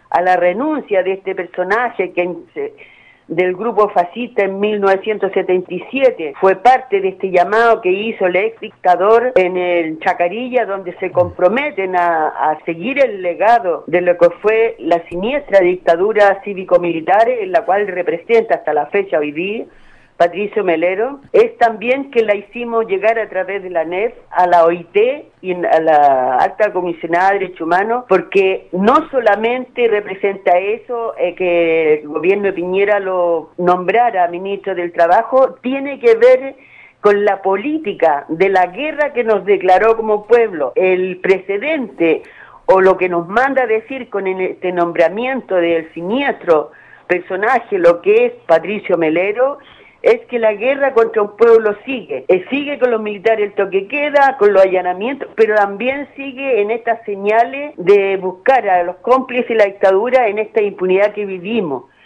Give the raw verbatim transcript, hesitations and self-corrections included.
a la renuncia de este personaje que se, del grupo fascista en mil novecientos setenta y siete, fue parte de este llamado que hizo el ex dictador en el Chacarilla, donde se comprometen a, a seguir el legado de lo que fue la siniestra dictadura cívico-militar, en la cual representa hasta la fecha hoy día Patricio Melero. Es también que la hicimos llegar a través de la N E F a la O I T y a la Alta Comisionada de Derechos Humanos, porque no solamente representa eso, eh, que el gobierno de Piñera lo nombrara ministro del Trabajo, tiene que ver con la política de la guerra que nos declaró como pueblo. El precedente o lo que nos manda a decir con este nombramiento del siniestro personaje, lo que es Patricio Melero, es que la guerra contra un pueblo sigue, eh, sigue con los militares el toque queda, con los allanamientos, pero también sigue en estas señales de buscar a los cómplices de la dictadura en esta impunidad que vivimos.